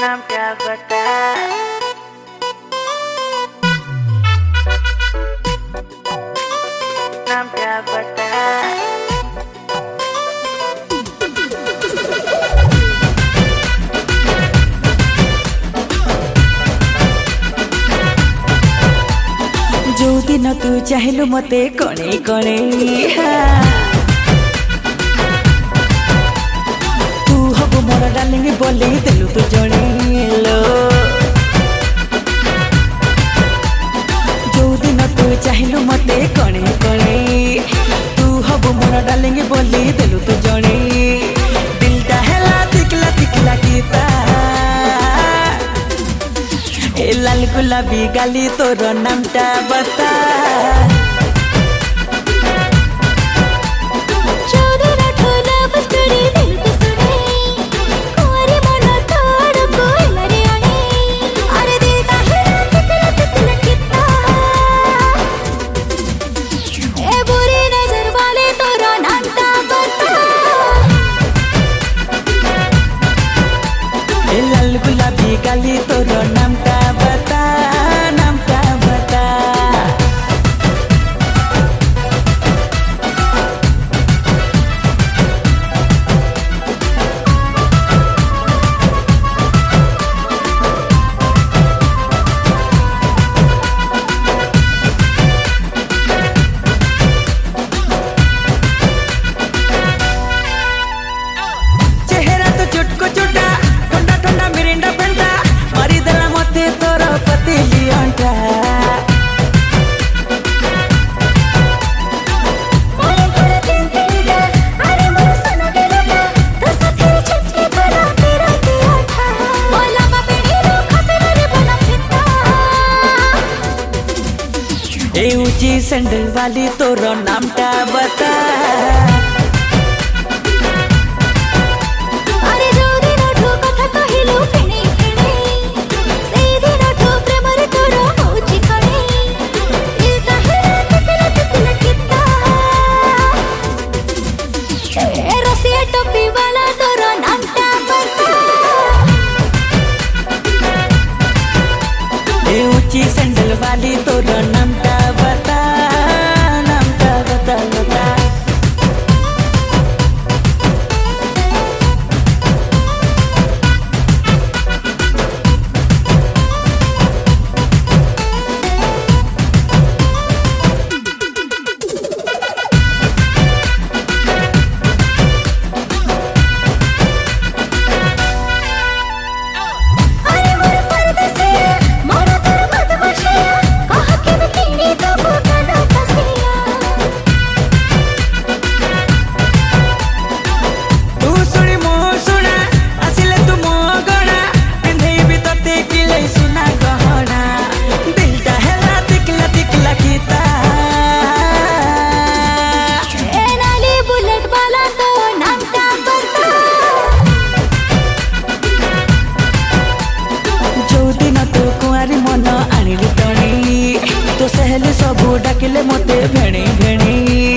नाम क्या बता। नाम क्या बता। जो दिन तू चाहलु मते कणे कणे तू हबु मोर डार्लिंग बोले देलु तू जणेलो। जो दिन तू चाहलु मते कणे कणे तू हबु मोर डार्लिंग बोले देलु तू जणे। दिलटा हेला तिकला तिकला गीता ए लाल गुलाबी गाली तोर नामटा बता। ए लाल गुलाबी गाली तोर नामटा बता। नामटा बता। चेहरा तो चुटको चुटा ठंडा ठंडा मिरिंडा फेंटा मारी देला मते तोर पतीली अंटा। ए ऊंची सैंडल वाली तोर नामटा बता। ए ऊंची सैंडल वाली तोर नामटा बता। नामटा बता बता। तो सहले सबू डाकिले मते भेणी भेणी।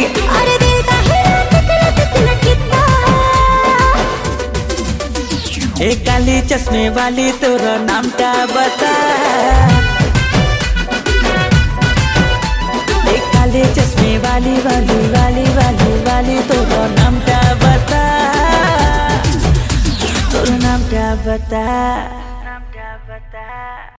ए काली चश्मे वाली तोर नामटा बता। ए काली चश्मे वाली वाली वाली वाली वाली तोर नामटा बता। तोर नामटा बता। नाम क्या बता।